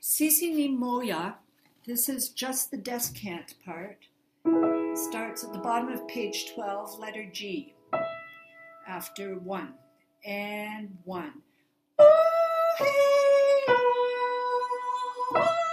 Sisi ni moya, this is just the descant part, starts at the bottom of page 12, letter G, after 1, and 1. Oh, hey, oh,